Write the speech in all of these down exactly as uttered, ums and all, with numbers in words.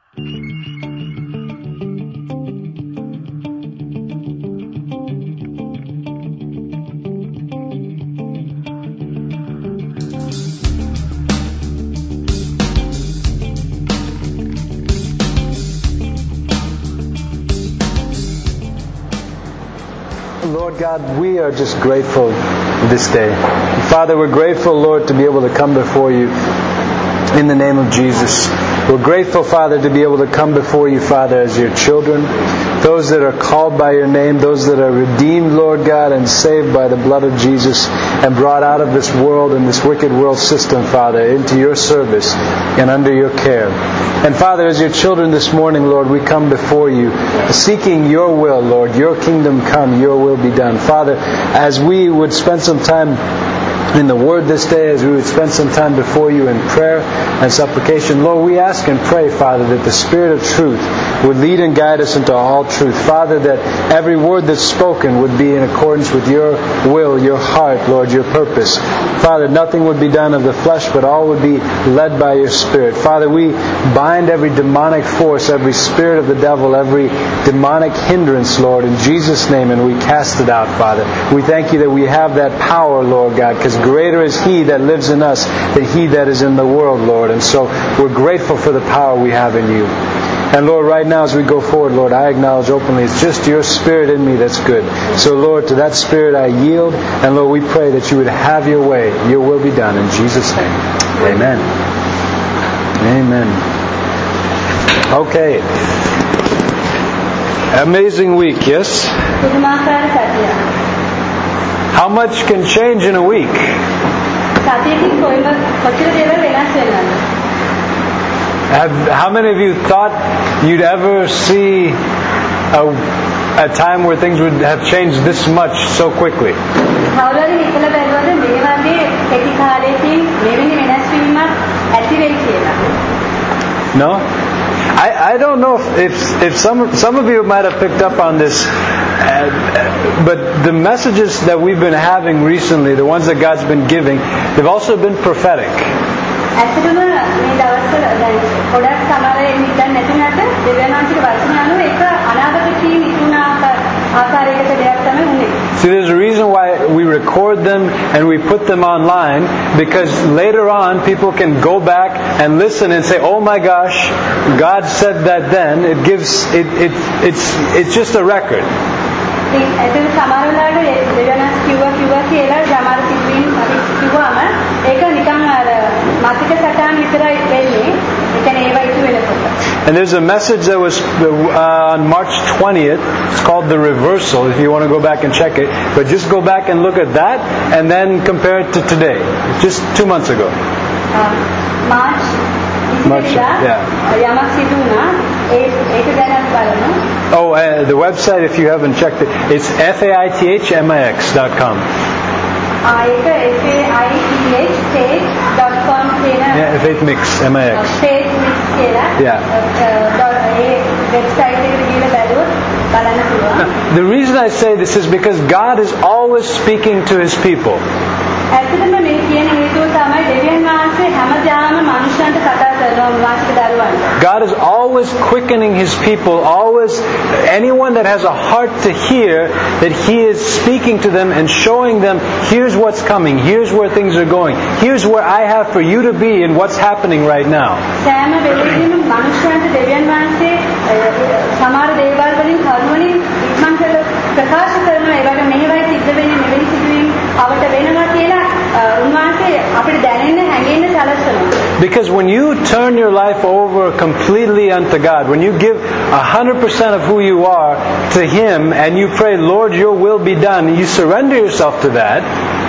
Lord God, we are just grateful this day. Father, we're grateful, Lord, to be able to come before you in the name of Jesus. We're grateful, Father, to be able to come before you, Father, as your children, those that are called by your name, those that are redeemed, Lord God, and saved by the blood of Jesus and brought out of this world and this wicked world system, Father, into your service and under your care. And Father, as your children this morning, Lord, we come before you seeking your will, Lord, your kingdom come, your will be done. Father, as we would spend some time in the Word this day, as we would spend some time before you in prayer and supplication, Lord, we ask and pray, Father, that the Spirit of truth would lead and guide us into all truth. Father, that every word that's spoken would be in accordance with your will, your heart, Lord, your purpose. Father, nothing would be done of the flesh, but all would be led by your Spirit. Father, we bind every demonic force, every spirit of the devil, every demonic hindrance, Lord, in Jesus' name, and we cast it out, Father. We thank you that we have that power, Lord God, because greater is He that lives in us than he that is in the world, Lord. And so we're grateful for the power we have in you. And Lord, right now as we go forward, Lord, I acknowledge openly it's just your Spirit in me that's good. So Lord, to that Spirit I yield. And Lord, we pray that you would have your way. Your will be done. In Jesus' name. Amen. Amen. Okay. Amazing week, yes? How much can change in a week? Have, how many of you thought you'd ever see a, a time where things would have changed this much so quickly? No? I, I don't know if, if, if some, some of you might have picked up on this, uh, but the messages that we've been having recently, the ones that God's been giving, they've also been prophetic. See, there's a reason why we record them and we put them online, because later on people can go back and listen and say, "Oh my gosh, God said that then." It gives it, it it's it's just a record. And there's a message that was uh, on March twentieth. It's called The Reversal, if you want to go back and check it. But just go back and look at that and then compare it to today. Just two months ago. Um, March. March, yeah. Oh, uh, the website, if you haven't checked it, it's faith mix dot com. Yeah, Faith Mix, M I X. Faith Mix, yeah. website. The reason I say this is because God is always speaking to His people. God is always quickening His people, always, anyone that has a heart to hear, that He is speaking to them and showing them, here's what's coming, here's where things are going, here's where I have for you to be and what's happening right now. Because when you turn your life over completely unto God, when you give one hundred percent of who you are to Him and you pray, Lord, your will be done, and you surrender yourself to that,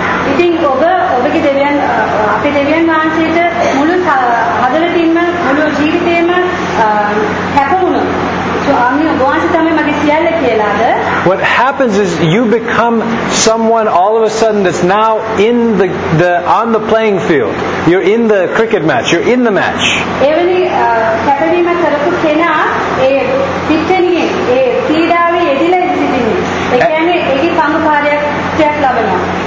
what happens is you become someone all of a sudden that's now in the, the on the playing field. You're in the cricket match. You're in the match.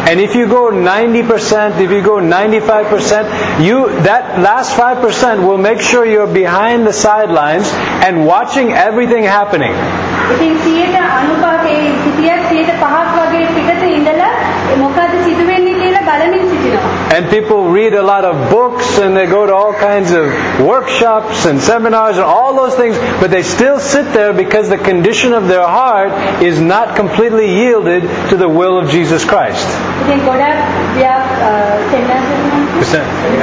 And if you go ninety percent, if you go ninety-five percent, you that last five percent will make sure you're behind the sidelines and watching everything happening. ඉතින් සියයට අනුපාතයේ සිටියක් සියයට පහක් වගේ පිටත ඉඳලා මොකද සිදුවෙන්නේ කියලා බලමින් සිටිනවා. And people read a lot of books and they go to all kinds of workshops and seminars and all those things, but they still sit there because the condition of their heart is not completely yielded to the will of Jesus Christ. ඉතින් ගොඩක් ව්‍යා සෙමිනාර්ස්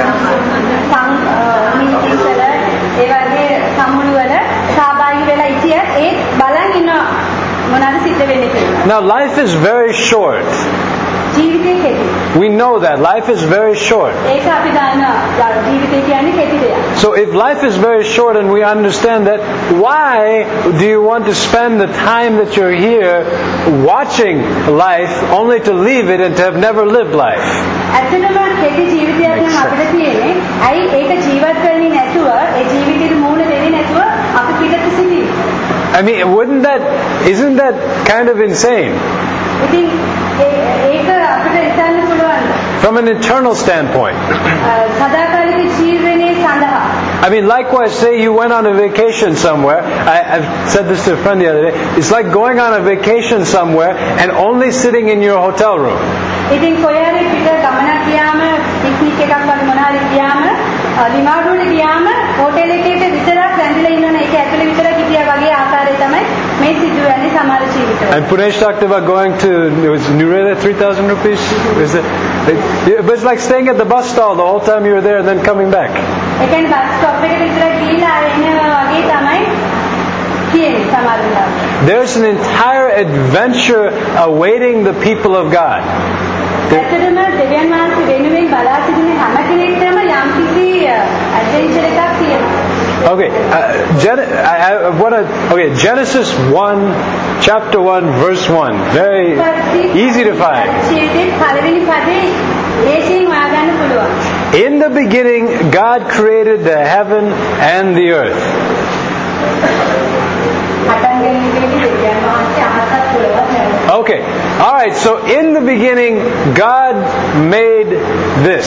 සං ඒ වගේ සම්මුණු වල සහභාගී වෙලා ඉතියක් ඒ බලන් ඉන්න මොනවාද සිද්ධ වෙන්නේ කියලා. Now life is very short. ජීවිතේ කෙටි. We know that life is very short. ඒක අපි දන්නවා ජීවිතේ කියන්නේ කෙටි දෙයක්. So if life is very short and we understand that, why do you want to spend the time that you're here watching life only to leave it and to have never lived life? ඇත්තටම කෙටි ජීවිතයක් නම් අපිට තියෙන්නේ. ඇයි ඒක ජීවත් වෙන්නේ නැතුව ඒ ජීවිතේට මූණ දෙන්නේ නැතුව අපි පිටත සිටින්නේ? I mean, wouldn't that, isn't that kind of insane? ඉතින් ඒක අපිට හිතන්න පුළුවන්. From an eternal standpoint. සදාකාලික ජීවනයේ සඳහා. I mean, likewise, say you went on a vacation somewhere. I, I've said this to a friend the other day. It's like going on a vacation somewhere and only sitting in your hotel room. ඉතින් කොහේ පිට ගමනක් ගියාම picnic එකක් වගේ මොනවාරි ගියාම ලිමාඩුවට ගියාම හෝටල් එකේ විතරක් ඇඳලා ඉන්නන ඒක ඇතුලේ විතරක් හිටියා වගේ ආකාරය තමයි මේ සිදුවන්නේ සමහර ජීවිතවල. And Punesh talked about going to, it was Nurela, three thousand rupees? Is it? It was like staying at the bus stall the whole time you were there and then coming back. ඒ කියන්නේ bus stop එකට විතරක් ගිහිල්ලා එනවා වගේ තමයි කියන්නේ සමහර වෙලාවට. There's an entire adventure awaiting the people of God. ඇත්තටම දෙවියන් වහන්සේ වෙනුවෙන් බලා සිටින හැම කෙනෙක්ටම යම්කිසි ඇඩ්වෙන්චර් එකක් තියෙනවා. Okay, uh, Gen- I, I want to. Okay, Genesis one, chapter one, verse one. Very easy to find. In the beginning, God created the heaven and the earth. Okay, all right. So in the beginning, God made this.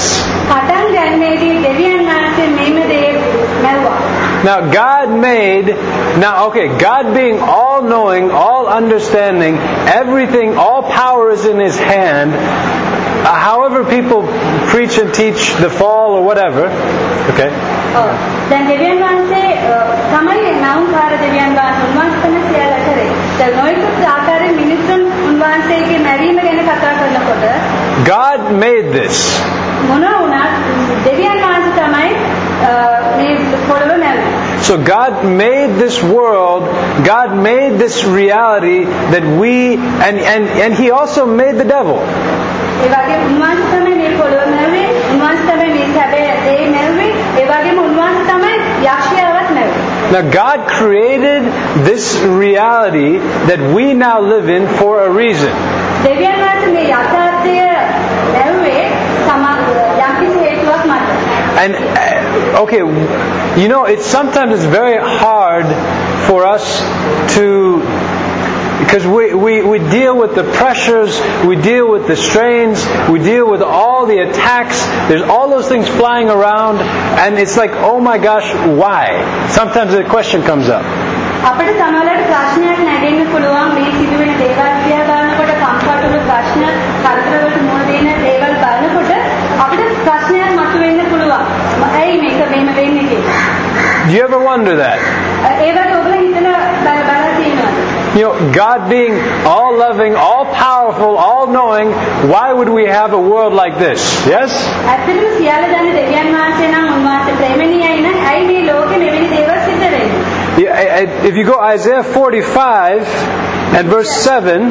Now God made, now okay, God being all-knowing, all-understanding, everything, all power is in His hand. Uh, however people preach and teach the fall or whatever, okay. දැන් දෙවියන් වහන්සේ තමයි නාමකාර දෙවියන් වහන්සේ උන්වහන්සේ කියලා කරේ. දැන් නොයෙකුත් ආකාරයෙන් මිනිසුන් උන්වහන්සේගේ මැරීම ගැන කතා කරනකොට God made this. මොනවා වුණත් දෙවියන් වහන්සේ තමයි මේ පොළව මැරුවේ. So God made this world, God made this reality that we, and, and, and He also made the devil. ඒ වගේ උන්වහන්සේ තමයි මේ පොළව මැරුවේ, උන්වහන්සේ තමයි මේ හැබැයි ඒ මැරුවේ, ඒ වගේම උන්වහන්සේ තමයි යක්ෂයාවත් මැරුවේ. Now God created this reality that we now live in for a reason. දෙවියන් වහන්සේ මේ යථාර්ථය මැරුවේ යම්කිසි හේතුවක් මත. And uh, okay, you know, it's sometimes it's very hard for us to, because we, we, we deal with the pressures, we deal with the strains, we deal with all the attacks, there's all those things flying around, and it's like, oh my gosh, why? Sometimes the question comes up. අපිට සමහරවිට ප්‍රශ්නයක් නැගෙන්න පුළුවන් මේ සිදුවෙන දේවල් දිහා බලනකොට comfortable ප්‍රශ්න කරදරවලට මුහුණ දෙන දේවල් බලනකොට අපිට ප්‍රශ්නයක් මතුවෙන්න පුළුවන්. ඇයි මේක මෙහෙම වෙන්නේ කියලා. Do you ever wonder that? ඒ වගේ ඔයගොල්ලෝ හිතලා බලලා තියෙනවද? You know, God being all-loving, all-powerful, all-knowing, why would we have a world like this? Yes? ඇත්තටම සියල්ල දන්න දෙවියන් වහන්සේ නම් උන්වහන්සේ ප්‍රේමණීයයි නම් ඇයි මේ ලෝකෙ මෙවැනි දේවල් සිද්ධ වෙන්නේ? If you go Isaiah forty-five and verse seven,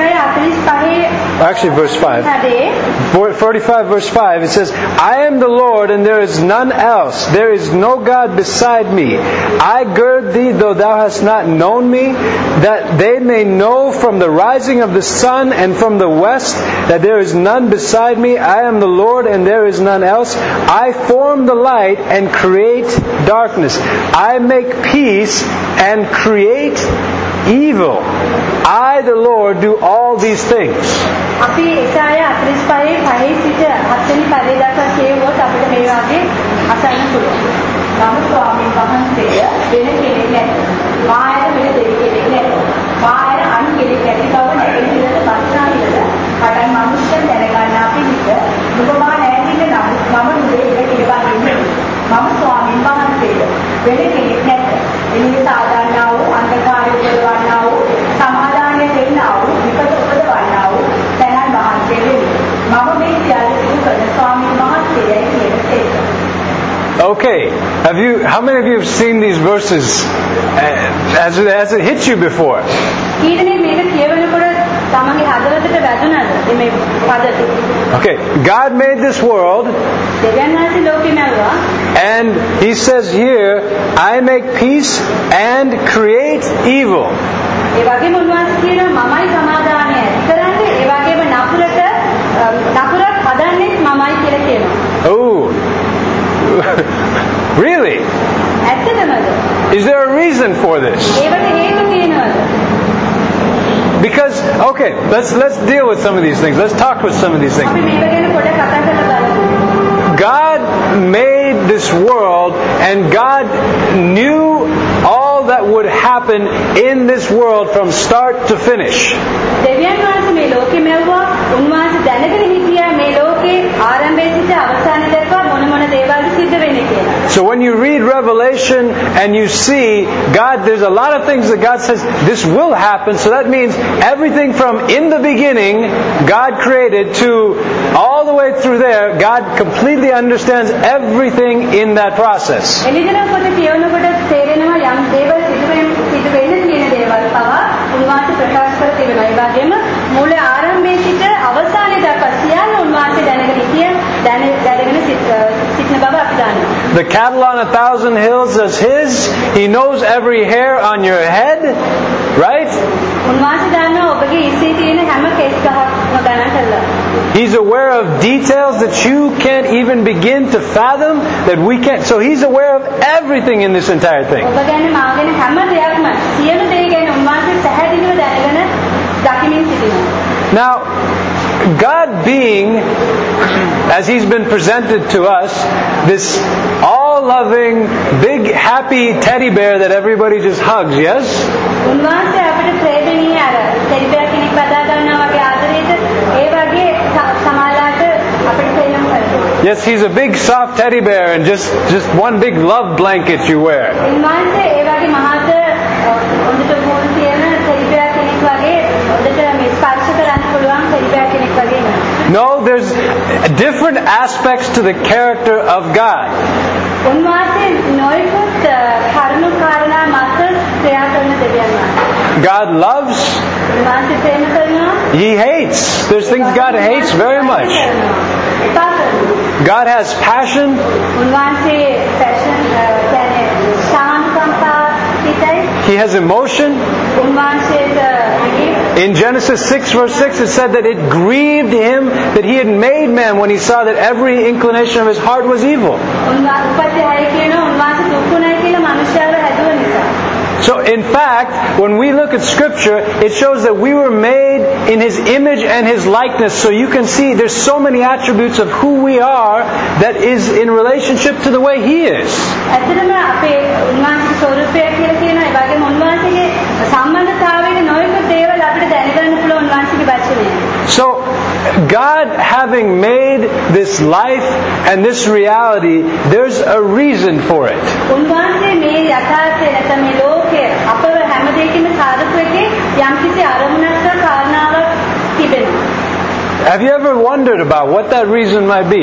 actually verse five, forty-five verse five, it says, I am the Lord and there is none else. There is no God beside me. I gird thee, though thou hast not known me, that they may know from the rising of the sun and from the west that there is none beside me. I am the Lord and there is none else. I form the light and create darkness. I make peace and create evil. I, the Lord, do all these things. අපි Isaiah අතලිස් පහේ පහේ සිට හත්වෙනි පදේ දක්වා කියවුවොත් අපිට මේ වගේ අසන්න පුළුවන්. මම ස්වාමීන් වහන්සේය වෙන කෙනෙක් නැත. මායර වෙන දෙවි කෙනෙක් නැත. මායර අන් කෙනෙක් නැති බව නැගෙනහිරට පස්සාවිලද පටන් මනුෂ්‍යයන් දැනගන්නා පිණිස නුඹ මා නැගින්න නම් මම නුඹේ ඉර කියලා ඉන්නේ. මම ස්වාමීන් වහන්සේය වෙන කෙනෙක් නැත. එනිසා සාධාරණා වූ අන්ධකාරය උපදවන්නා වූ සමාදානය දෙන්නා වූ විපත උපදවන්නා වූ තැනන් වහන්සේ වෙමි. මම මේ සියල්ල සිදු කරන ස්වාමීන් වහන්සේයයි කියන තේක. Okay, have you? How many of you have seen these verses? Uh, has it has it hit you before? ඊටනේ මේක කියවනකොට තමන්ගේ හදවතට වැදුනද මේ පදේ? Okay, God made this world. දෙවියන් වහන්සේ ලෝකෙ මැවුවා. And He says here, I make peace and create evil. ඒ වගේම උන්වහන්සේ කියනවා මමයි සමාදානය ඇති කරන්නේ ඒ වගේම නපුරට නපුරක් හදන්නේ මමයි කියලා කියනවා. Oh. Really? ඇත්තටමද? Is there a reason for this? ඒකට හේතු තියෙනවද? Because okay, let's let's deal with some of these things. Let's talk with some of these things. අපි මේක ගැන පොඩ්ඩක් කතා කරලා බලමු. God made this world and God knew all that would happen in this world from start to finish. දෙවියන් වහන්සේ මේ ලෝකෙ මැවුවා. උන්වහන්සේ දැනගෙන හිටියා මේ ලෝකේ ආරම්භයේ සිට අවසානය දක්වා මොන මොන දේවල් සිද්ධ වෙන්නේ කියලා. So when you read Revelation and you see God, there's a lot of things that God says this will happen. So that means everything from in the beginning God created to all the way through there, God completely understands everything in that process. එළිදෙන කොට කියනකොට තේරෙනවා යම් දේවල් සිදු වෙන සිදු වෙන තියෙන දේවල් පවා උන්වහන්සේ ප්‍රකාශ කර තිබෙනවා. ඒ වගේම මූල ආරම්භයේ සිට අවසානය දක්වා සියල්ල උන්වහන්සේ දැනගෙන හිටිය දැනගෙන සිටින බව අපි දන්නවා. The cattle on a thousand hills is His. He knows every hair on your head, right? උන්වහන්සේ දන්නවා ඔබගේ ඉස්සේ තියෙන හැම කෙස් ගහක්ම ගණන් කරලා. He's aware of details that you can't even begin to fathom, that we can't. So He's aware of everything in this entire thing. ඔබ ගැන මා ගැන හැම දෙයක්ම සියලු දේ ගැන උන්වහන්සේ පැහැදිලිව දැනගෙන දකිමින් සිටිනවා. Now, God being, as He's been presented to us, this all-loving, big, happy teddy bear that everybody just hugs, yes? උන්වහන්සේ අපිට ප්‍රේමණීය අර teddy bear කෙනෙක් බදා ගන්නවා වගේ ආදරයට ඒ වගේ සමාලාට අපිට ප්‍රේම කරනවා. Yes, He's a big, soft teddy bear and just, just one big love blanket you wear. උන්වහන්සේ ඒ වගේ මහත හොඳට පොල් තියෙන teddy bear කෙනෙක් වගේ හොඳට මේ ස්පර්ශ කරන්න පුළුවන් teddy bear කෙනෙක් වගේ නෙවෙයි. No, there's different aspects to the character of God. උන්වහන්සේ නොයෙකුත් කරුණු කාරණා මත ක්‍රියා කරන දෙවියන් වහන්සේ. God loves. උන්වහන්සේ ප්‍රේම කරනවා. He hates. There's things God hates very much. God has passion. උන්වහන්සේ passion කියන්නේ ශාන්තකම්පා හිතයි. He has emotion. උන්වහන්සේට In Genesis six verse six it said that it grieved Him that He had made man when He saw that every inclination of His heart was evil. So in fact, when we look at Scripture, it shows that we were made in His image and His likeness. So you can see there's so many attributes of who we are that is in relationship to the way He is. So God having made this life and this reality, there's a reason for it. Have you ever wondered about what that reason might be?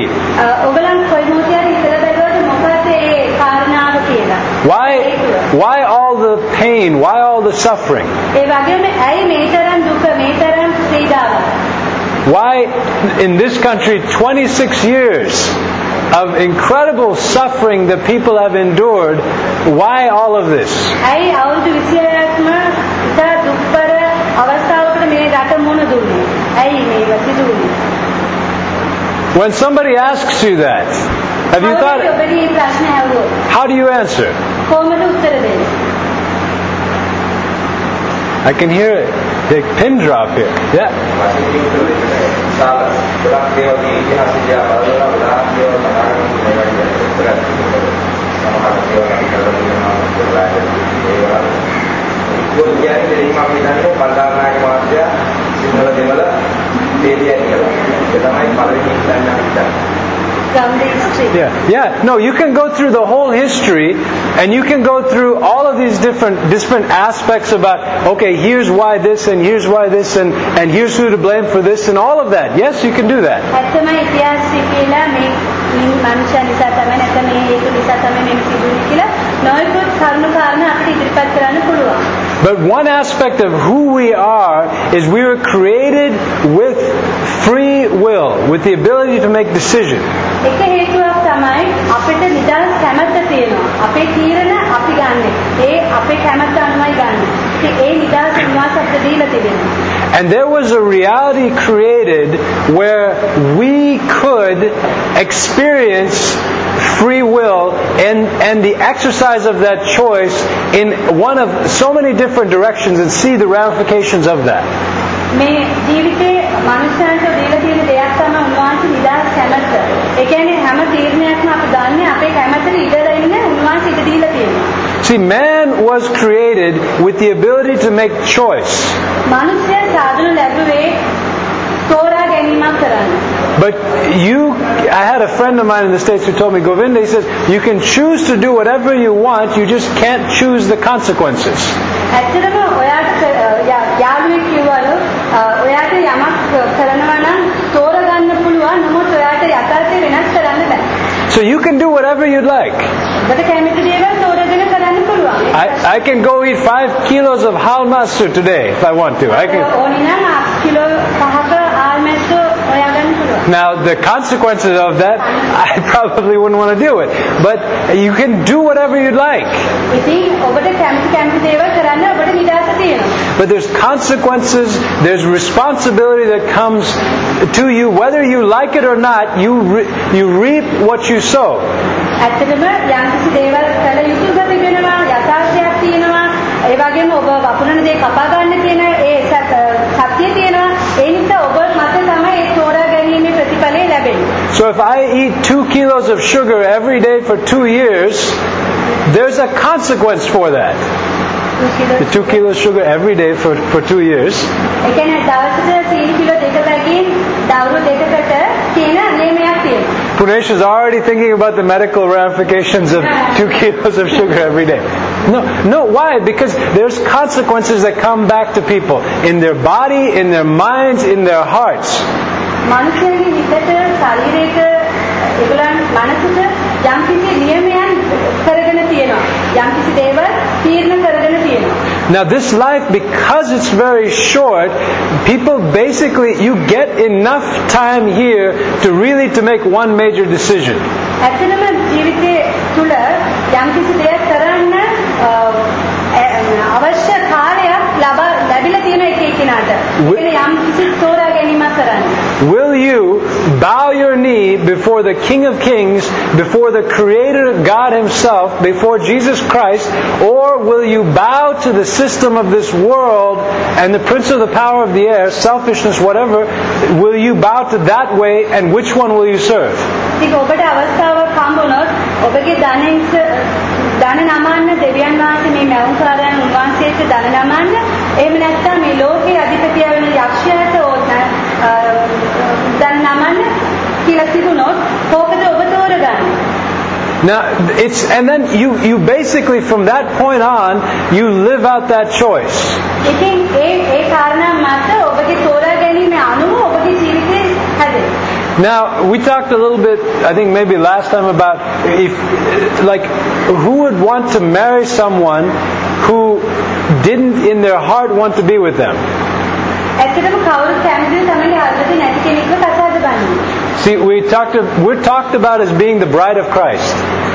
Why, why all the pain? Why all the suffering? Why in this country twenty-six years of incredible suffering that people have endured? Why all of this? When somebody asks you that, have you thought, how do you answer? I can hear it. Big pin drop here. Yeah. Yeah, yeah. No, you can go through the whole history, and you can go through all of these different different aspects about, okay, here's why this, and here's why this, and and here's who to blame for this, and all of that. Yes, you can do that. But one aspect of who we are is we were created with free will, with the ability to make decisions. And there was a reality created where we could experience free will and, and the exercise of that choice in one of so many different directions and see the ramifications of that. මේ ජීවිතේ මනුෂ්‍යයන්ට දීලා තියෙන දෙයක් තමයි උන්වහන්සේ නිදහස් කැමැත්ත. ඒ කියන්නේ හැම තීරණයක්ම අපි ගන්න අපේ කැමැත්තට ඉඩලා ඉන්නේ උන්වහන්සේ ඉඩ දීලා තියෙනවා. See, man was created with the ability to make choice. මනුෂ්‍යය සාධන ලැබුවේ තෝරා ගැනීමක් කරන්න. But you, I had a friend of mine in the States who told me, Govinda, he says, you can choose to do whatever you want, you just can't choose the consequences. ඇත්තටම ඔයාට යාළුවෙක් කිව්වලු ඔයාට යමක් කරනවා නම් තෝරගන්න පුළුවන් නමුත් ඔයාට යථාර්ථය වෙනස් කරන්න බෑ. So you can do whatever you'd like. ඔබට කැමති දේවල් තෝරගෙන කරන්න පුළුවන්. I, I can go eat five kilos of hal masu today if I want to. I can. ඕනි නම් කිලෝ පහක ආල් මැස්සෝ හොයාගන්න පුළුවන්. Now the consequences of that, I probably wouldn't want to do it. But you can do whatever you'd like. ඉතින් ඔබට කැමති කැමති දේවල් කරන්න ඔබට නිදහස තියෙනවා. But there's consequences, there's responsibility that comes to you, whether you like it or not. You re- you reap what you sow. ඇත්තටම යම්කිසි දේවල් කළ යුතුව තිබෙනවා යථාර්ථයක් තියෙනවා ඒ වගේම ඔබ වපුරන දේ කපා ගන්න කියන ඒ සත්‍යය තියෙනවා ඒ නිසා ඔබ මත තමයි ඒ තෝරා ගැනීමේ ප්‍රතිඵලය ලැබෙන්නේ. So if I eat two kilos of sugar every day for two years, there's a consequence for that. The two kilos of sugar every day for for two years. ඒ කියන්නේ දවසට සීනි කිලෝ දෙකකින් දවස් දෙකකට තියෙන නියමයක් තියෙනවා. Punesh is already thinking about the medical ramifications of two kilos of sugar every day. No, no, why? Because there's consequences that come back to people in their body, in their minds, in their hearts. මනුෂ්‍යයන්ගේ හිතට ශරීරයට ඒගොල්ලන් මනසට යම්කිසි නියමයන් කරගෙන තියෙනවා. යම්කිසි දේවල් තීරණ කරගෙන තියෙනවා. Now this life, because it's very short, people basically, you get enough time here to really to make one major decision. ඇත්තටම ජීවිතේ තුල යම්කිසි දෙයක් කරන්න අවශ්‍ය කාලයක් ලැබිලා තියෙන එක එකිනාට. ඒකනේ යම්කිසි තෝරා ගැනීමක් කරන්න. Will you bow your knee before the King of Kings, before the Creator God Himself, before Jesus Christ, or will you bow to the system of this world and the prince of the power of the air, selfishness, whatever? Will you bow to that way, and which one will you serve? ඉතින් ඔබට අවස්ථාවක් හම්බුනොත් ඔබගේ ධනෙන්ස ධන නමන්න දෙවියන් වහන්සේ මේ මෞංකාරයන් උන්වහන්සේට ධන නමන්න එහෙම නැත්නම් මේ ලෝකයේ අධිපතිය වෙන යක්ෂයාට ධන නමන්න කියලා තිබුණොත් කොහොමද ඔබ තෝරගන්නේ? Now it's and then you you basically from that point on you live out that choice. ඉතින් ඒ ඒ කාරණා මත ඔබගේ තෝරා ගැනීම අනුව ඔබගේ ජීවිතේ හැදෙනවා. Now, we talked a little bit, I think maybe last time, about if, like, who would want to marry someone who didn't in their heart want to be with them? See, we talked, we're talked about as being the bride of Christ.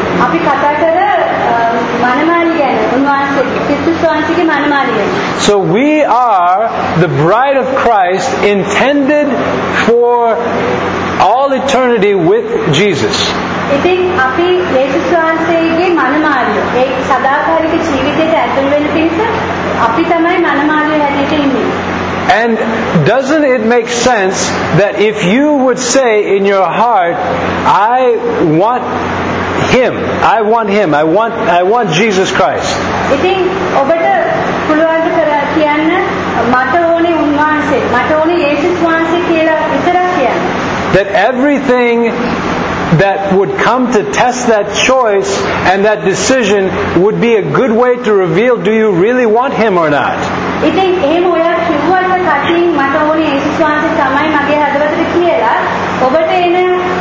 So we are the bride of Christ, intended for all eternity with Jesus. ඉතින් අපි යේසුස් වහන්සේගේ මනමාලිය ඒ සදාකාලික ජීවිතයට ඇතුල් වෙන පිණිස අපි තමයි මනමාලිය හැටියට ඉන්නේ. And doesn't it make sense that if you would say in your heart, I want Him, I want Him, I want, I want Jesus Christ. ඉතින් ඔබට පුළුවන් කර කියන්න මට ඕනේ උන්වහන්සේ මට ඕනේ යේසුස් වහන්සේ කියලා විතරක් කියන්න. That everything that would come to test that choice and that decision would be a good way to reveal, do you really want Him or not? ඉතින් එහෙම ඔයා කිව්වට කටින් මට ඕනේ යේසුස් වහන්සේ තමයි මගේ හදවතට කියලා ඔබට එන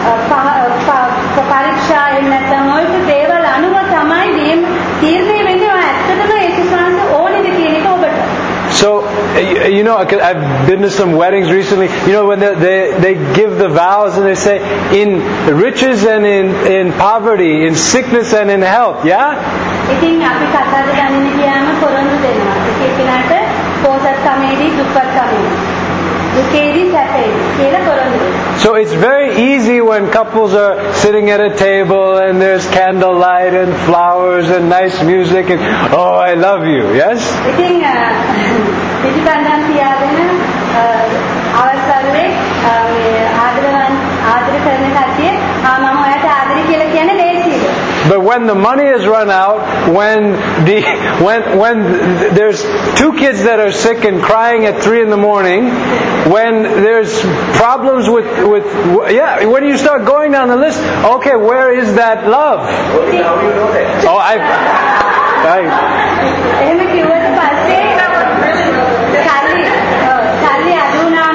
පරීක්ෂා එහෙම නැත්නම් ඔයක දේවල් අනුව තමයි තීරණය වෙන්නේ ඔයා ඇත්තටම යේසුස් වහන්සේ ඕනේද කියන එක ඔබට. So, you know, I've been to some weddings recently. You know, when they, they, they give the vows and they say, in riches and in, in poverty, in sickness and in health. Yeah? ඉතින් අපි කතාද ගන්න කියනම පොරොන්දු දෙනවා. ඒක කෙනාට පොසත් කමේදී දුප්පත් කමේදී. දුකේදී සැපේදී කියලා පොරොන්දු දෙනවා. So it's very easy when couples are sitting at a table and there's candlelight and flowers and nice music and, oh, I love you. Yes? ඉතින් පිටිකන්දන් තියාගෙන අවස්ථාවේ මේ ආදරවන් ආදර කරන කට්ටිය ආ මම ඔයාට ආදරේ කියලා කියන්නේ ලේසියි. But when the money has run out, when the when when there's two kids that are sick and crying at three in the morning, when there's problems with with yeah, when you start going down the list, okay, where is that love? Oh, I. I එහෙම කිව්වට පස්සේ කාලි කාලි අදුනාම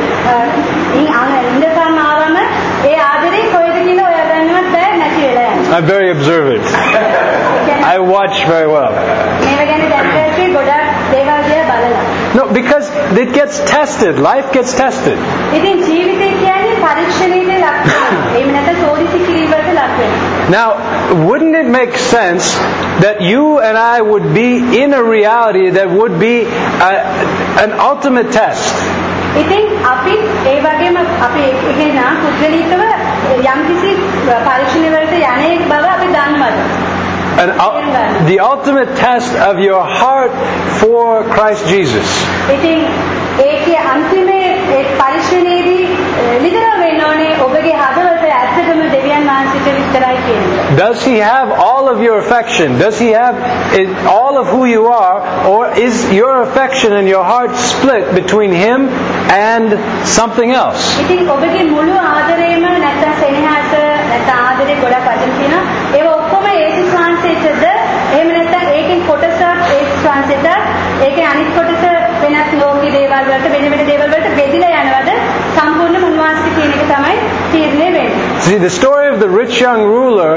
ඉඳපම් ආවම ඒ ආදරේ කොහෙද කියලා ඔයා දන්නවත් බෑ නැති වෙලා යනවා. I'm very observant. I watch very well. මේව ගැන දැක්කේ ගොඩක් දේවල් දිහා බලලා. No, because it gets tested. Life gets tested. ඉතින් ජීවිතය කියන්නේ පරීක්ෂණයකට ලක් වෙනවා. එහෙම නැත්නම් සෝදිසි කිරීමකට ලක් වෙනවා. Now, wouldn't it make sense that you and I would be in a reality that would be a, an ultimate test? ඉතින් අපි ඒ වගේම අපි එකේනා පුද්ගලිකව යම්කිසි පරීක්ෂණ වලට යන්නේ බව අපි දන්නවද? An, uh, the ultimate test of your heart for Christ Jesus. ඉතින් ඒකේ අන්තිමේ ඒ පරීක්ෂණයේදී විතර වෙන්න ඕනේ ඔබගේ හදවත ඇත්තටම දෙවියන් වහන්සේට විතරයි කියන්නේ. Does He have all of your affection? Does He have all of who you are? Or is your affection and your heart split between Him and something else? ඉතින් ඔබගේ මුළු ආදරේම නැත්නම් සෙනෙහස නැත්නම් ආදරේ ගොඩක් අදින් තියෙනවා. ඒව ඔක්කොම යේසුස් වහන්සේටද එහෙම නැත්නම් ඒකෙන් කොටසක් යේසුස් වහන්සේට ඒකේ අනිත් කොටස වෙනත් ලෝකී දේවල් වලට වෙන වෙන දේවල් වලට බෙදිලා යනවද සම්පූර්ණ උන්වහන්සේට කියන එක තමයි තීරණය වෙන්නේ. See, the story of the rich young ruler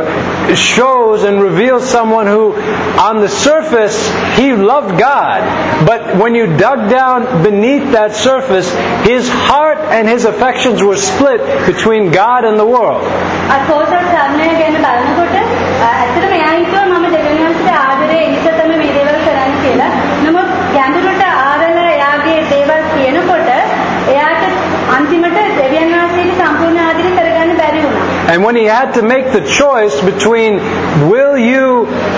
shows and reveals someone who, on the surface, he loved God. But when you dug down beneath that surface, his heart and his affections were split between God and the world. අතෝසත් සම්මය ගැන බලනකොට ඇත්තටම එයා හිතුවා මම දෙවියන් වහන්සේට ආදරේ නිසා තමයි මේ දේවල් කරන්නේ කියලා. නමුත් ගැඹුරට ආරල එයාගේ දේවල් කියනකොට එයාට අන්තිමට දෙවියන් වහන්සේට සම්පූර්ණ ආදරේ කරගන්න බැරි වුණා. And when he had to make the choice between will you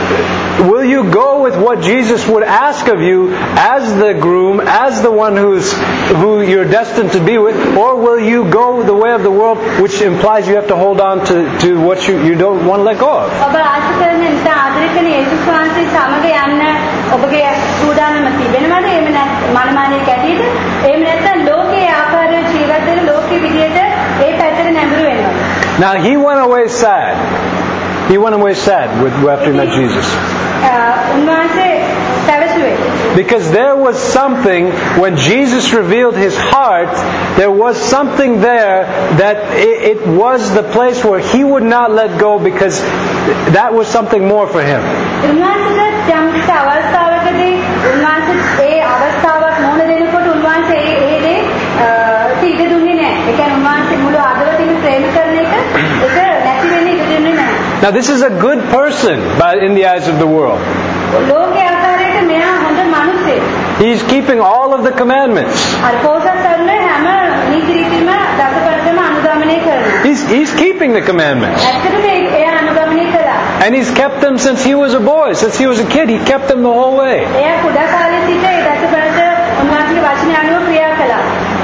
will you go with what Jesus would ask of you as the groom, as the one who's who you're destined to be with, or will you go the way of the world, which implies you have to hold on to, to what you, you don't want to let go of. ඔබ ආශා කරන නිසා ආදරේ කරන යේසුස් වහන්සේ සමග යන්න ඔබගේ සූදානම තිබෙනවද? එහෙම නැත්නම් මනමාලයේ කැටියට එහෙම නැත්නම් ලෝකයේ ආකාරය ජීවත් වෙන ලෝකයේ විදියට ඒ පැත්තට නැඹුරු වෙනවද? Now he went away sad. He went away sad with after he met Jesus. Because there was something, when Jesus revealed His heart, there was something there that it, it was the place where He would not let go because that was something more for Him. Now this is a good person by, in the eyes of the world. He's keeping all of the commandments. He's, he's keeping the commandments. And he's kept them since he was a boy. Since he was a kid, he kept them the whole way.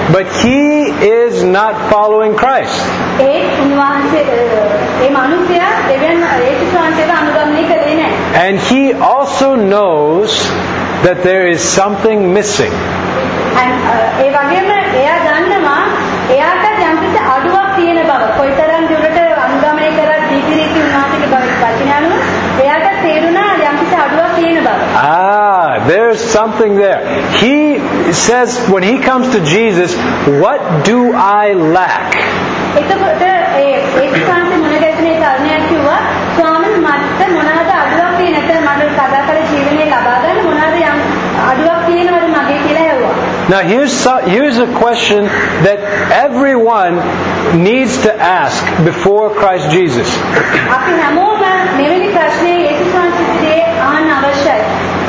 but he is not following Christ. ඒ උන්වහන්සේ ඒ මිනිසයා දෙවියන් යේසුස් වහන්සේව අනුගමනය කළේ නැහැ. And he also knows that there is something missing. ඒ වගේම එයා දන්නවා එයාට යම්කිසි අඩුවක් තියෙන බව. කොයිතරම් දුරට අනුගමනය කරත් දීපිරීති උන්වහන්සේගේ වචන අනුව එයාට තේරුණා යම්කිසි අඩුවක් තියෙන බව. Ah, there's something there. He says when he comes to Jesus, what do I lack? එතකොට ඒ යේසුස් වහන්සේ මුණ ගැසෙන ඒ තරුණයා කිව්වා ස්වාමීන් මට මොනවාද අඩුවක් තියෙන නැත්නම් මට සදාකාල ජීවනයේ ලබා ගන්න මොනවාද යම් අඩුවක් තියෙනවද මගේ කියලා ඇහුවා. Now here's here's a question that everyone needs to ask before Christ Jesus. අපි හැමෝම මෙවැනි ප්‍රශ්නයක් යේසුස් වහන්සේට අහන්න අවශ්‍යයි.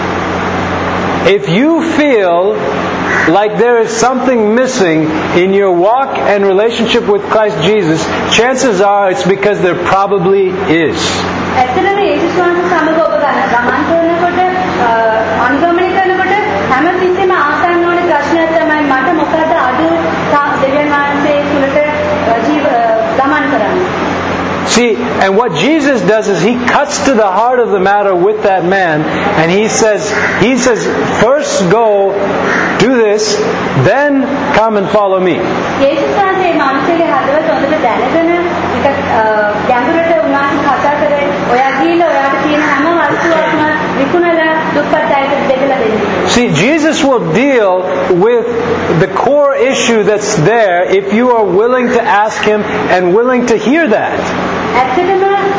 If you feel like there is something missing in your walk and relationship with Christ Jesus, chances are it's because there probably is. ඇත්තටම යේසුස් වහන්සේ සමග ඔබ ගමන් කරනකොට අනුගමනය කරනකොට හැමතිස්සෙම ආසන්න ඕන ප්‍රශ්නයක් තමයි මට මොකද අඩු දෙවියන් වහන්සේ තුලට ජීව ගමන් කරන්නේ. See, and what Jesus does is he cuts to the heart of the matter with that man, and he says, he says, first go, do this, then come and follow me. යේසුස් වහන්සේ මානසික හදවත හොඳට දැනගෙන එක ගැඹුරට උන්වහන්සේ කතා කරේ ඔයා ගිහිල්ලා ඔයාට තියෙන හැම වස්තුවක්ම විකුණලා දුක්පත් අයට දෙදලා දෙන්න. See, Jesus will deal with the core issue that's there if you are willing to ask him and willing to hear that. ඇත්තටම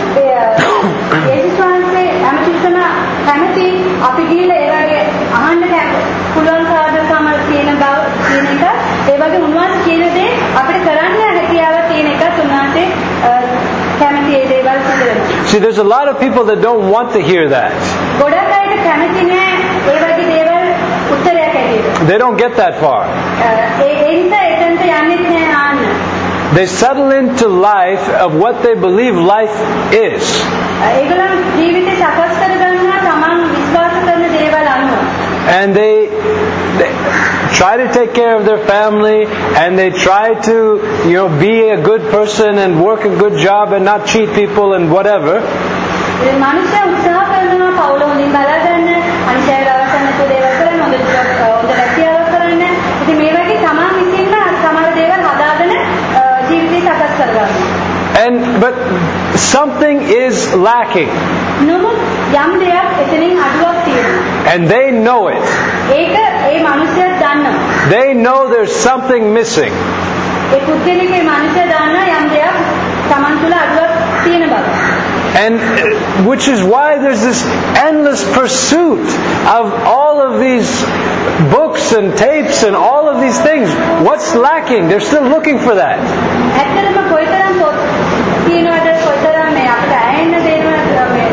යේසුස් වහන්සේ හැමතිස්සම කැමති අපි ගිහිල්ලා ඒ වගේ අහන්න පුළුවන් සාධකම තියෙන බව කියන එක ඒ වගේ උන්වහන්සේ කියන දේ අපිට කරන්න හැකියාව තියෙන එක උන්වහන්සේ කැමති ඒ දේවල් සිදුවෙනවා. See, there's a lot of people that don't want to hear that. ගොඩක් අයට කැමති නෑ ඒ වගේ දේවල් උත්තරයක් ඇහිලා. They don't get that far. ඒ නිසා එතනට යන්නේ නැහැ ආන්න. They settle into life of what they believe life is. ඒගොල්ලන් ජීවිතේ සකස් කරගන්නවා තමන් විශ්වාස කරන දේවල් අනුව. And they, they try to take care of their family, and they try to, you know, be a good person and work a good job and not cheat people and whatever. මනුෂ්‍ය උත්සාහ කරනවා පවුල හොඳින් බලා ගන්න, අනිත්‍ය දවසකට දේවල් කරන හොඳ හොඳ රැකියාව කරන්න. ඉතින් මේ වගේ තමන් විසින්ම සමහර දේවල් හදාගෙන ජීවිතේ සකස් කරගන්නවා. And but something is lacking. නමුත් යම් දෙයක් එතනින් අඩුවක් තියෙනවා. And they know it. ඒක ඒ මනුෂ්‍යයා දන්නවා. They know there's something missing. ඒ පුද්ගලිකේ මනුෂ්‍යයා දන්නා යම් දෙයක් තමන් තුළ අඩුවක් තියෙන බව. And which is why there's this endless pursuit of all of these books and tapes and all of these things. What's lacking? They're still looking for that. ඇත්තටම කොයිතරම් පොත් තියෙනවද කොයිතරම් මේ අපිට ඇයෙන්න දෙනවද මේ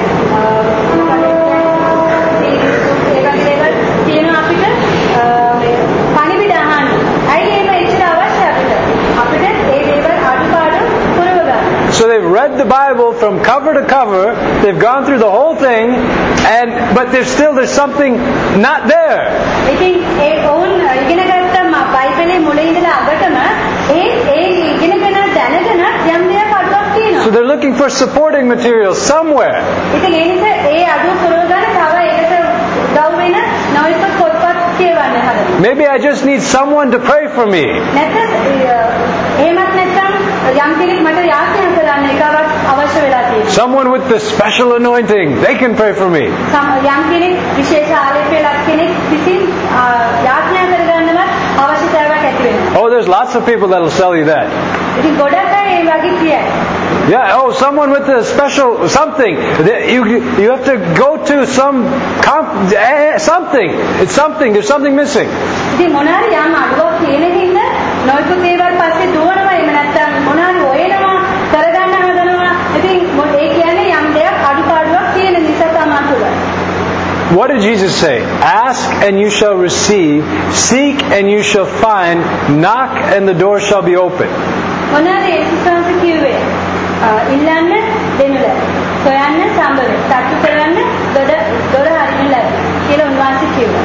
ඒ වගේ දේවල් තියෙනවා අපිට මේ පණිවිඩ අහන්න. ඇයි ඒක එච්චර අවශ්‍ය අපිට? අපිට ඒ දේවල් අඩුපාඩු පුරව ගන්න. So they've read the Bible from cover to cover. They've gone through the whole thing, and but there's still there's something not there. ඉතින් ඒ ඕන් ඉගෙන ගත්ත බයිබලයේ මුලින් ඉඳලා අගටම ඒ ඒ ඉගෙනගෙන දැනගෙන යම් දෙයක් අඩුවක් තියෙනවා. So they're looking for supporting material somewhere. ඉතින් ඒ නිසා ඒ අඩුව පුරව ගන්න තව ඒකට උදව් වෙන නොයෙක් පොත්පත් කියවන්න හදනවා. Maybe I just need someone to pray for me. නැත්නම් එහෙමත් නැත්නම් යම් කෙනෙක් මට යාඥා කරන්න එකවත් අවශ්‍ය වෙලා තියෙනවා. Someone with the special anointing, they can pray for me. යම් කෙනෙක් විශේෂ ආලේපයක් කෙනෙක් විසින් යාඥා කරගන්නවත් අවශ්‍යතාවයක් ඇති වෙනවා. Oh, there's lots of people that'll tell you that. ඉතින් ගොඩක් අය ඒ වගේ කියයි. Yeah, oh, someone with a special something. You you have to go to some comp, something. It's something. There's something missing. ඉතින් මොනාරි යම් අඩුවක් තියෙන හින්දා නොයෙකුත් දේවල් පස්සේ දුවනවා එහෙම නැත්නම් මොනාරි හොයනවා කරගන්න හදනවා. ඉතින් ඒ කියන්නේ යම් දෙයක් අඩුපාඩුවක් තියෙන නිසා තමයි තුල. What did Jesus say? Ask and you shall receive, seek and you shall find, knock and the door shall be open. මොනාරි යේසුස් වහන්සේ කිව්වේ ඉල්ලන්න දෙන්න ලැබෙයි. සොයන්න සම්බ වෙයි. තට්ටු කරන්න දොර දොර හරින්න ලැබෙයි කියලා උන්වහන්සේ කිව්වා.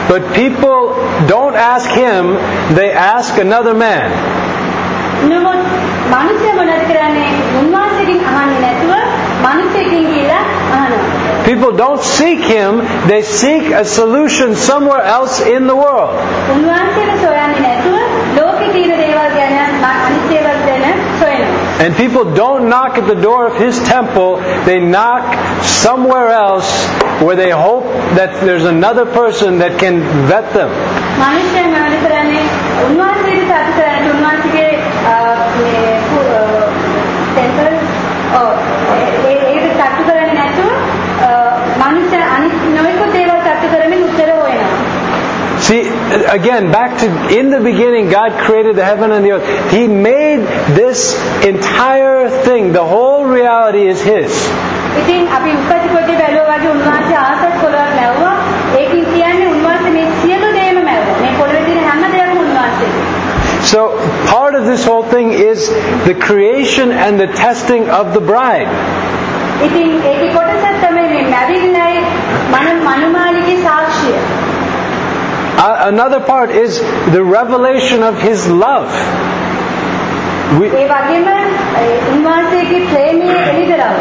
But people don't ask him, they ask another man. නමුත් මිනිස්සු මොනවද කරන්නේ? උන්වහන්සේගෙන් අහන්නේ නැතුව මිනිස්සෙකින් කියලා අහනවා. People don't seek him, they seek a solution somewhere else in the world. උන්වහන්සේව සොයන්නේ නැතුව ලෝකේ තියෙන දේවල් ගැන අනිත් දේවල් ගැන සොයනවා. And people don't knock at the door of his temple, they knock somewhere else where they hope that there's another person that can vet them. මිනිස්සු මොනවද කරන්නේ? උන්වහන්සේට සතු කරන්නේ උන්වහන්සේගේ මේ ටෙම්පල් ඔව් ඒ ඒක සතු කරන්නේ නැතුව මිනිස්සු අනිත් නොයෙකුත් දේවල් සතු කරමින් උත්තර හොයනවා. See, again, back to in the beginning, God created the heaven and the earth. He made this entire thing. The whole reality is His. ඉතින් අපි උපති කොට බැලුවා වගේ උන්වහන්සේ ආසත් පොළොවක් නැවුවා. ඒකින් කියන්නේ උන්වහන්සේ මේ සියලු දේම මැවුවා. මේ පොළොවේ තියෙන හැම දෙයක්ම උන්වහන්සේගේ. So, part of this whole thing is the creation and the testing of the bride. ඉතින් ඒකේ කොටසක් තමයි මේ මැවිල්ලයි මනුමාලිගේ සාක්ෂිය. Uh, another part is the revelation of His love. We, ඒ වගේම උන්වහන්සේගේ ප්‍රේමයේ එළිදරව්.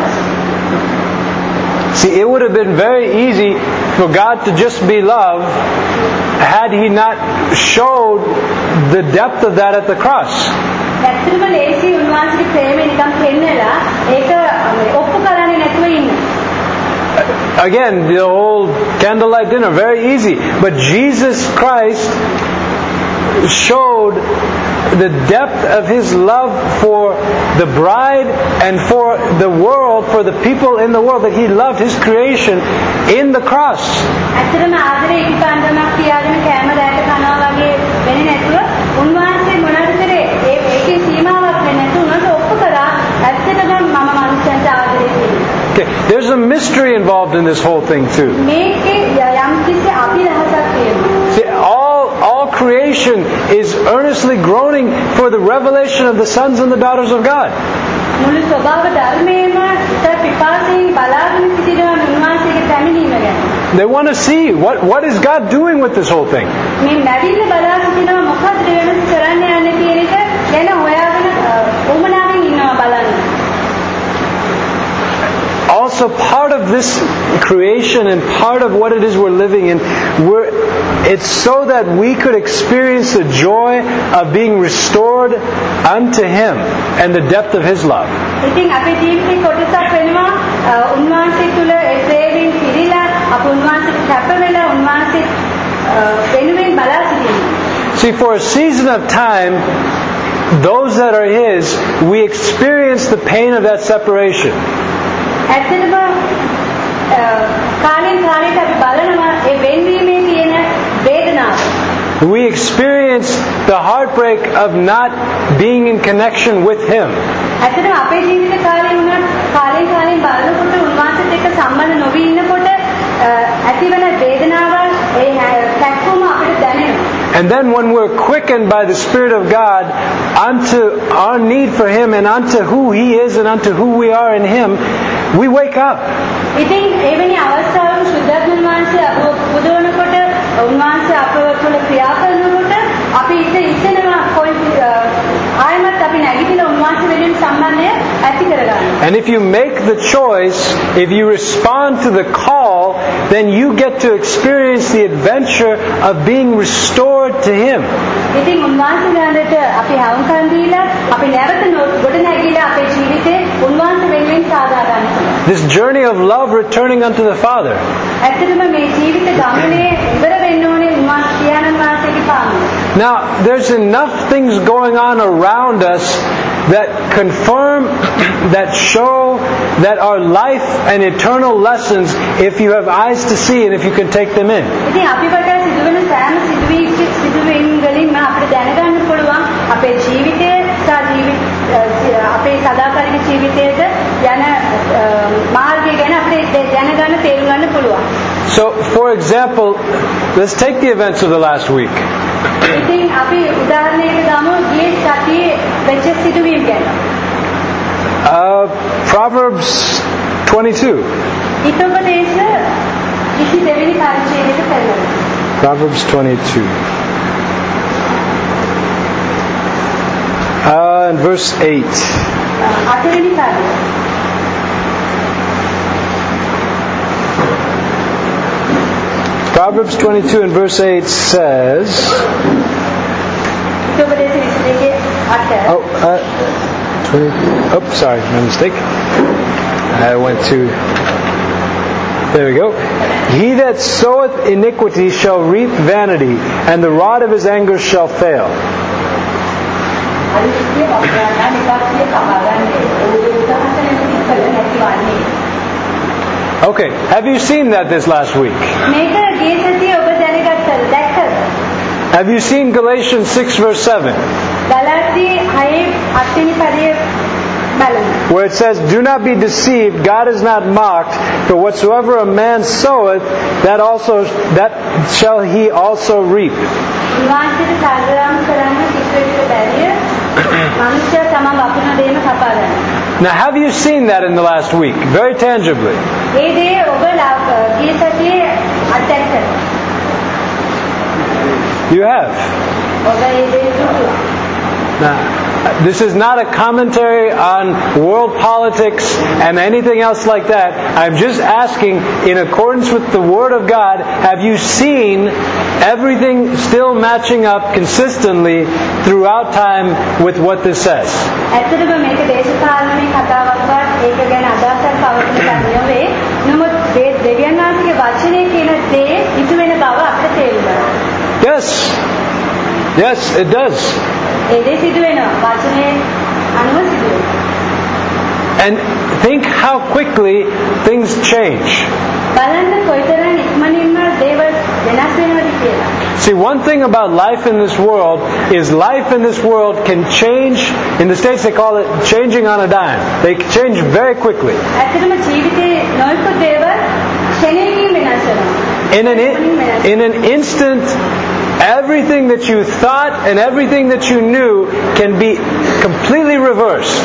See, it would have been very easy for God to just be love had He not showed the depth of that at the cross. ඇත්තටම ලේසි උන්වහන්සේගේ ප්‍රේමය නිකන් පෙන්නලා ඒක ඔප්පු කරන්නේ නැතුව ඉන්න. Again, the whole candlelight dinner, very easy. But Jesus Christ showed the depth of His love for the bride and for the world, for the people in the world, that He loved His creation in the cross. ඇත්තටම ආදරේ ඉක්පන්දමක් තියාගෙන කැම දැට කනවා වගේ වෙන්නේ නැතුව උන්වහන්සේ මොනවද කරේ? ඒ ඒකේ සීමාවක් වෙන්නේ නැතුව උන්වහන්සේ ඔප්පු කරා ඇත්තටම මම මනුස්සයන්ට ආදරේ කියලා. Okay, there's a mystery involved in this whole thing too. මේකේ යම්කිසි අභිරහසක් තියෙනවා. See, all all creation is earnestly groaning for the revelation of the sons and the daughters of God. මුළු ස්වභාව ධර්මයේම ඉත පිපාසයෙන් බලාගෙන සිටිනවා උන්වහන්සේගේ පැමිණීම ගැන. They want to see what what is God doing with this whole thing. මේ මැවිල්ල බලා සිටිනවා මොකක්ද වෙනස් කරන්න යන්නේ කියන එක ගැන හොයාගෙන උමනාවෙන් ඉන්නවා බලන්න. Also, part of this creation and part of what it is we're living in, we're, it's so that we could experience the joy of being restored unto Him and the depth of His love. ඉතින් අපේ ජීවිතේ කොටසක් වෙනවා උන්වහන්සේ තුල ඒ ප්‍රේමයෙන් පිරීලා අප උන්වහන්සේට කැප වෙලා උන්වහන්සේ වෙනුවෙන් බලා සිටිනවා. See, for a season of time, those that are His, we experience the pain of that separation. ඇත්තටම කාලෙන් කාලයට අපි බලනවා ඒ වෙන්වීමේ තියෙන වේදනාව. We experience the heartbreak of not being in connection with Him. ඇත්තටම අපේ ජීවිත කාලේ වුණත් කාලෙන් කාලෙන් බලනකොට උන්වහන්සේත් එක්ක සම්බන්ධ නොවි ඉන්නකොට ඇතිවන වේදනාව ඒ සැකසුම අපිට දැනෙනවා. And then when we're quickened by the Spirit of God unto our need for Him and unto who He is and unto who we are in Him, we wake up. ඉතින් එවැනි අවස්ථාවක සුද්ධාත්ම වහන්සේ අපව පුදවනකොට උන්වහන්සේ අපව තුළ ක්‍රියා කරනකොට අපි ඉත ඉතනවා ආයමත් අපි නැගිටිලා උන්වහන්සේ වෙනුවෙන් සම්බන්ධය ඇති කරගන්නවා. And if you make the choice, if you respond to the call, then you get to experience the adventure of being restored to Him. ඉතින් උන්වහන්සේ ළඟට අපි හවුම්කම් දීලා අපි නැවත ගොඩ නැගිලා අපේ ජීවිතේ උන්වහන්සේ වෙනුවෙන් සාදා ගන්නවා. This journey of love returning unto the Father. ඇත්තටම මේ ජීවිත ගමනේ ඉවර වෙන්න ඕනේ උන්වහන්සේ පියාණන් වහන්සේගේ පාමුල. Now, there's enough things going on around us that confirm, that show that our life and eternal lessons, if you have eyes to see and if you can take them in. ඉතින් අපි වට සිදුවෙන සෑම සිදුවීම් සිදුවීම් වලින්ම අපිට දැනගන්න පුළුවන් අපේ ජීවිතය සහ ජීවිත අපේ සදාකාලික ජීවිතයේද යන මාර්ගය ගැන අපිට දැනගන්න තේරුම් ගන්න පුළුවන්. So, for example, let's take the events of the last week. ඉතින් අපි උදාහරණයකට ගමු ගිය සතියේ වෙච්ච සිදුවීම් ගැන. Uh, Proverbs twenty-two. හිතෝපදේශ විසිදෙවෙනි පරිච්ඡේදයට පෙරළනවා. Proverbs twenty-two. Uh, and verse eight. හතරවෙනි කාර්යය. Proverbs twenty-two and verse eight says... උපදේශ විස්තරයේ අට. Oh, uh, twenty, oh, sorry, my mistake. I went to... There we go. He that soweth iniquity shall reap vanity, and the rod of his anger shall fail. Okay, have you seen that this last week? Have you seen Galatians six verse seven? Where it says, do not be deceived, God is not mocked, for whatsoever a man soweth, that also that shall he also reap. Now, have you seen that in the last week? Very tangibly. You have. Now, this is not a commentary on world politics and anything else like that. I'm just asking, in accordance with the Word of God, have you seen everything still matching up consistently throughout time with what this says? Yes. Yes, it does. And think how quickly things change. See, one thing about life in this world is life in this world can change. In the States they call it changing on a dime. They change very quickly. In an, in an instant, everything that you thought and everything that you knew can be completely reversed.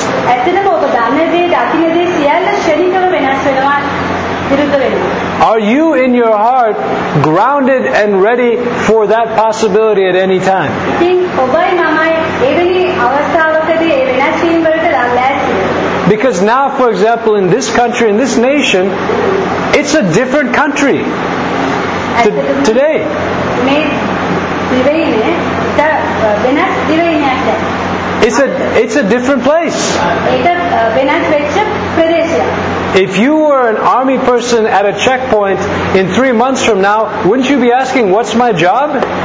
Are you in your heart grounded and ready for that possibility at any time? Because now, for example, in this country, in this nation, it's a different country to, today. It's a it's a different place. If you were an army person at a checkpoint in three months from now, wouldn't you be asking, "What's my job?"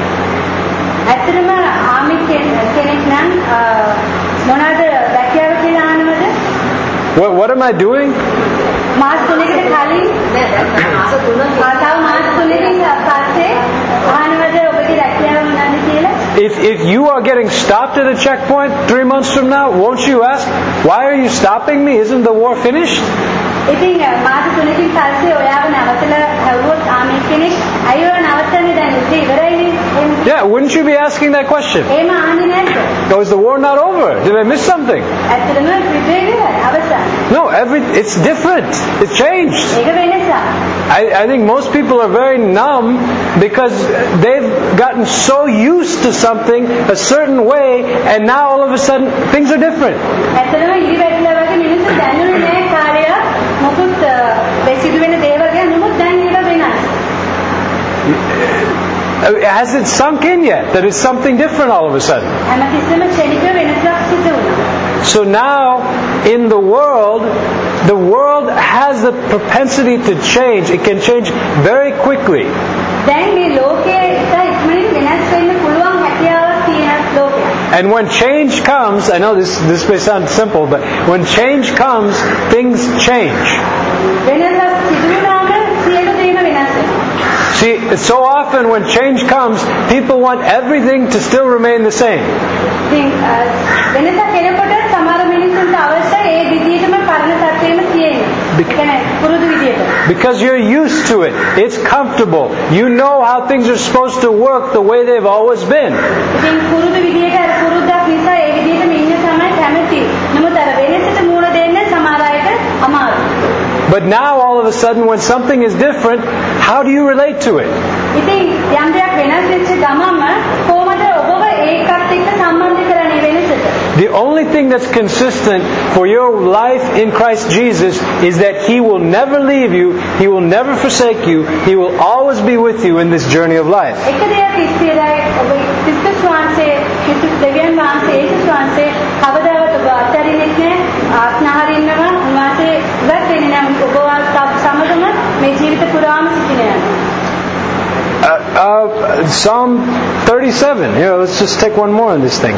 What what am I doing? If if you are getting stopped at a checkpoint three months from now, won't you ask, why are you stopping me? Isn't the war finished? Yeah, wouldn't you be asking that question? Oh, is the war not over? Did I miss something? No, every it's different. It changed. I, I think most people are very numb because they've gotten so used to something a certain way, and now all of a sudden things are different. Has it sunk in yet that it's something different all of a sudden? So now, in the world, the world has the propensity to change. It can change very quickly. And when change comes, I know this this may sound simple, but when change comes, things change. See, so often when change comes, people want everything to still remain the same. Because you're used to it. It's comfortable. You know how things are supposed to work the way they've always been. But now all of a sudden when something is different, how do you relate to it? only thing that's consistent for your life in Christ Jesus is that He will never leave you, He will never forsake you, He will always be with you in this journey of life. එක දෙයක් ඉස්සෙල්ලා ඔබ ක්‍රිස්තුස් වහන්සේ ක්‍රිස්තුස් දෙවියන් වහන්සේ යේසුස් වහන්සේ කවදාවත් ඔබ අත්හැරින්නේ නැහැ ආත්මහරින්නවා උන්වහන්සේ ඉවත් වෙන්නේ නැහැ ඔබ සමගම මේ ජීවිත පුරාම සිටිනවා. Uh, uh, Psalm thirty-seven. Here, let's just take one more on this thing.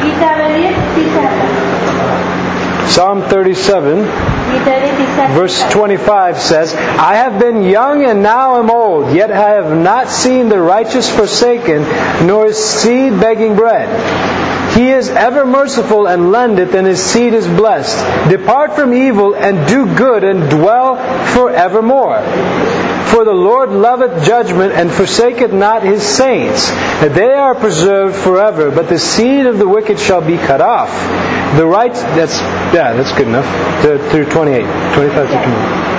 Psalm thirty-seven, verse twenty-five says, I have been young and now am old, yet I have not seen the righteous forsaken, nor his seed begging bread. He is ever merciful and lendeth, and his seed is blessed. Depart from evil and do good and dwell forevermore. For the Lord loveth judgment and forsaketh not His saints. They are preserved forever, but the seed of the wicked shall be cut off. The right, that's, yeah, that's good enough. To, through twenty-eight, twenty-five to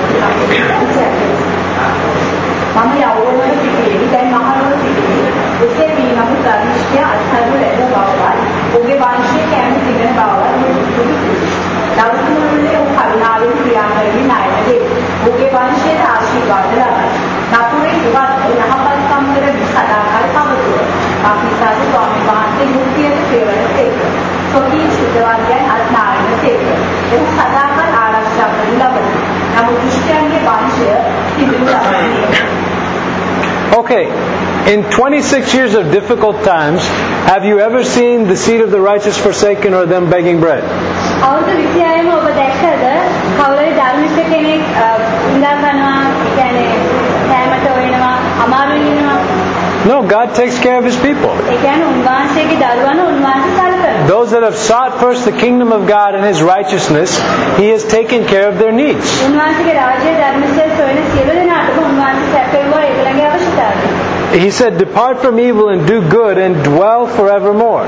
Okay, in twenty-six years of difficult times, have you ever seen the seed of the righteous forsaken or them begging bread? No, God takes care of His people. Those that have sought first the kingdom of God and His righteousness, He has taken care of their needs. He said, depart from evil and do good and dwell forevermore.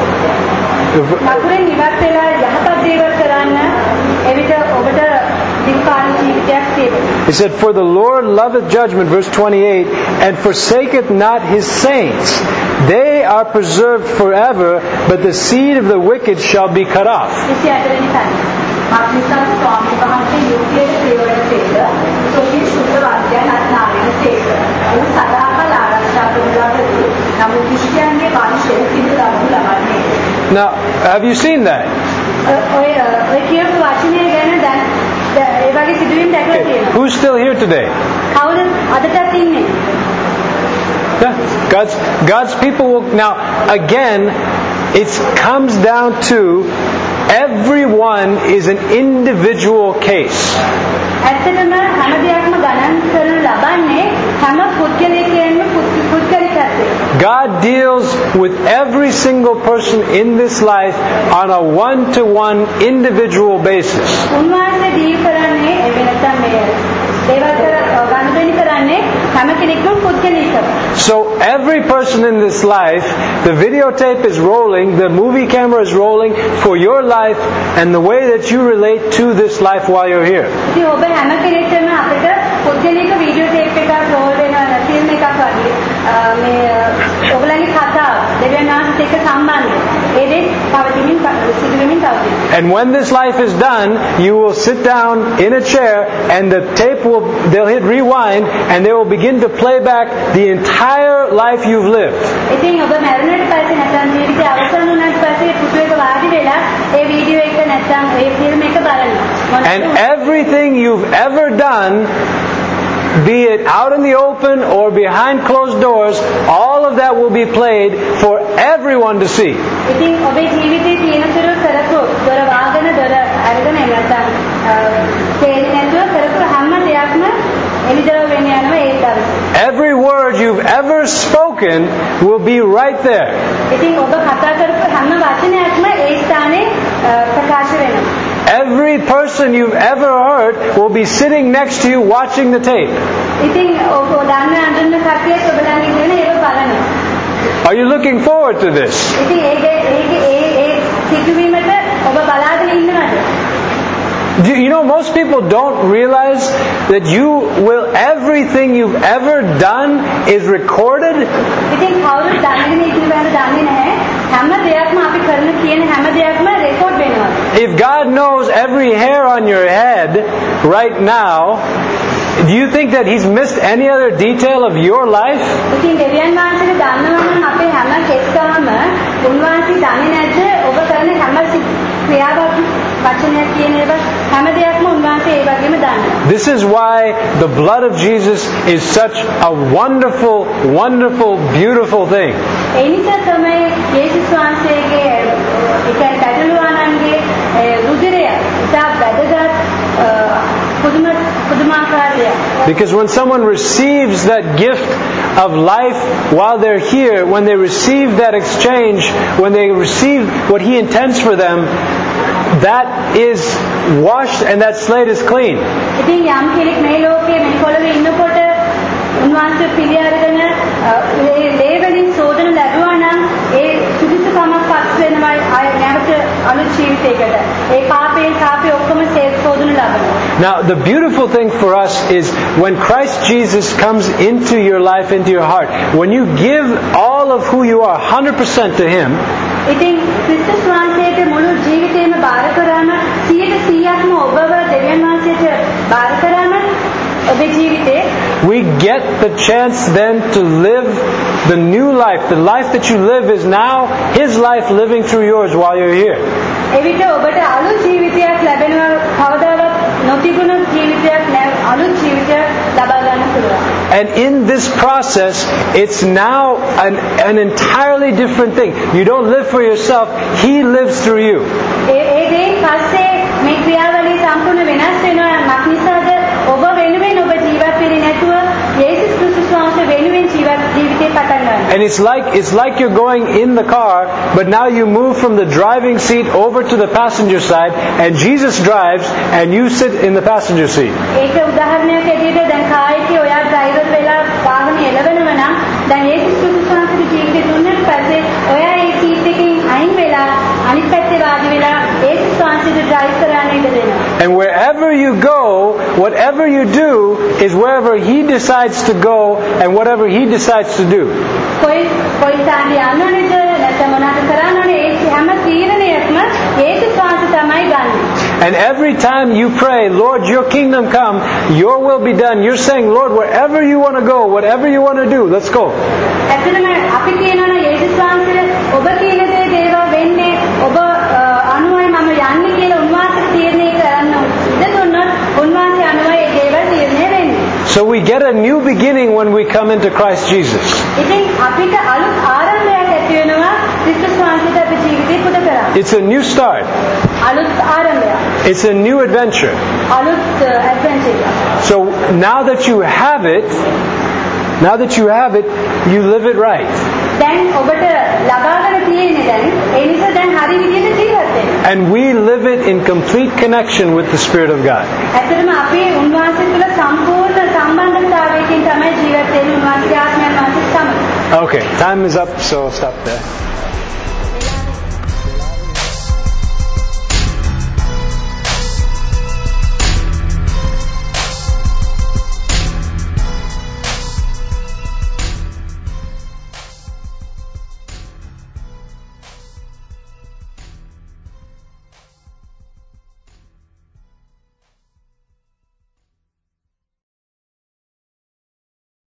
He said, for the Lord loveth judgment, verse twenty-eight, and forsaketh not His saints. They are preserved forever, but the seed of the wicked shall be cut off. Now, have you seen that? Okay. Who's still here today? Yeah. God's God's people will now again. It comes down to everyone is an individual case. God deals with every single person in this life on a one-to-one individual basis. So every person in this life, the videotape is rolling, the movie camera is rolling for your life and the way that you relate to this life while you're here. And when this life is done, you will sit down in a chair and the tape will, they'll hit rewind and they will begin to play back the entire life you've lived. And everything you've ever done, be it out in the open or behind closed doors, all of that will be played for everyone to see. Every word you've ever spoken will be right there. Every person you've ever heard will be sitting next to you watching the tape. Are you looking forward to this? Do you know, most people don't realize that you will, everything you've ever done is recorded. if God knows every hair on your head right now, do you think that He's missed any other detail of your life? ඉතින් දෙවියන් වහන්සේට දන්නවා නම් අපේ හැම කෙස්සම උන්වහන්සේ දන්නේ නැද්ද ඔබ කරන හැම ක්‍රියාවක් වචනයක් කියන ඒවා හැම දෙයක්ම උන්වහන්සේ ඒ වගේම දන්නවා. This is why the blood of Jesus is such a wonderful, wonderful, beautiful thing. ඒ නිසා තමයි යේසුස් වහන්සේගේ ඒ කියන්නේ පැටලුවානන්ගේ රුධිරය ඉතා වැදගත් පුදුම පුදුමාකාරය. Because when someone receives that gift of life while they're here, when they receive that exchange, when they receive what He intends for them, that is washed and that slate is clean. ඉතින් යම් කෙනෙක් මේ ලෝකයේ මේ පොළවේ ඉන්නකොට උන්වහන්සේ පිළි අරගෙන ලේ වලින් සෝදන ලැබුවා නම් ඒ සුදුසුකමක් පත් වෙනවා ආය නැවත අලුත් ජීවිතයකට. ඒ පාපේ කාපේ ඔක්කොම සෝදන ලබනවා. Now, the beautiful thing for us is when Christ Jesus comes into your life, into your heart, when you give all of who you are, one hundred percent to Him, ඉතින් ක්‍රිස්තුස් වහන්සේට මුළු ජීවිතේම බාර කරාම සියයට සීයක්ම ඔබව දෙවියන් වහන්සේට බාර කරාම ඔබේ ජීවිතේ we get the chance then to live the new life. The life that you live is now His life living through yours while you're here. එවිට ඔබට අලුත් ජීවිතයක් ලැබෙනවා කවදාවත් නොතිබුණු ජීවිතයක් අලුත් ජීවිතයක් ලබා ගන්න පුළුවන්. And in this process, it's now an, an entirely different thing. You don't live for yourself. He lives through you. ඒ ඒ දේ පස්සේ මේ ක්‍රියාවලිය සම්පූර්ණ වෙනස් වෙනවා. මක්නිසාද ඔබ වෙනුවෙන් ඔබ ජීවත් වෙන්නේ නැතුව යේසුස් ක්‍රිස්තුස් වහන්සේ වෙනුවෙන් ජීවත් ජීවිතේ පටන් ගන්නවා. And it's like it's like you're going in the car, but now you move from the driving seat over to the passenger side, and Jesus drives, and you sit in the passenger seat. ඒක උදාහරණයක් ඇටියට දැන් කායිකේ ඔයා driver වෙලා වාහනේ එලවෙනවා නම් දැන් යේසුස් ක්‍රිස්තුස් වහන්සේගේ ජීවිතේ දුන්නාට පස්සේ ඔයා ඒ සීට් එකෙන් අයින් වෙලා අනිත් පැත්තේ වාඩි වෙලා යේසුස් වහන්සේට ඩ්‍රයිව් කරන්න ඉඩ දෙනවා. And wherever you go, whatever you do is wherever He decides to go and whatever He decides to do. කොයි කොයි සාන්දි යන්නෝනේද නැත්නම් මොනවද කරන්නෝනේ ඒ හැම තීරණයක්ම යේසුස් වහන්සේ තමයි ගන්නේ. And every time you pray, Lord, your kingdom come, your will be done, you're saying, Lord, wherever you want to go, whatever you want to do, let's go. ඇත්තටම අපි කියනවා යේසුස් වහන්සේ ඔබ කියන දේ දේවා වෙන්නේ ඔබ අනුවයි මම යන්නේ කියලා උන්වහන්සේ තීරණය කරන්න ඉඩ දුන්නොත් උන්වහන්සේ අනුවයි ඒ දේවල් තීරණය වෙන්නේ. So we get a new beginning when we come into Christ Jesus. ඉතින් අපිට අලුත් ආරම්භයක් ඇති වෙනවා ක්‍රිස්තුස් වහන්සේට අපේ ජීවිතේ පුද කරා. It's a new start. අලුත් ආරම්භයක්. It's a new adventure. අලුත් ඇඩ්වෙන්චර් එකක්. So now that you have it, now that you have it, you live it right. දැන් ඔබට ලබාගෙන තියෙන්නේ දැන් ඒ නිසා දැන් හරි විදිහට ජීවත් වෙන්න. And we live it in complete connection with the Spirit of God. ඇත්තටම අපි උන්වහන්සේ තුළ සම්පූර්ණ සම්බන්ධතාවයකින් තමයි ජීවත් වෙන්නේ උන්වහන්සේගේ ආත්මයන් වහන්සේ සමග. Okay, time is up, so I'll stop there.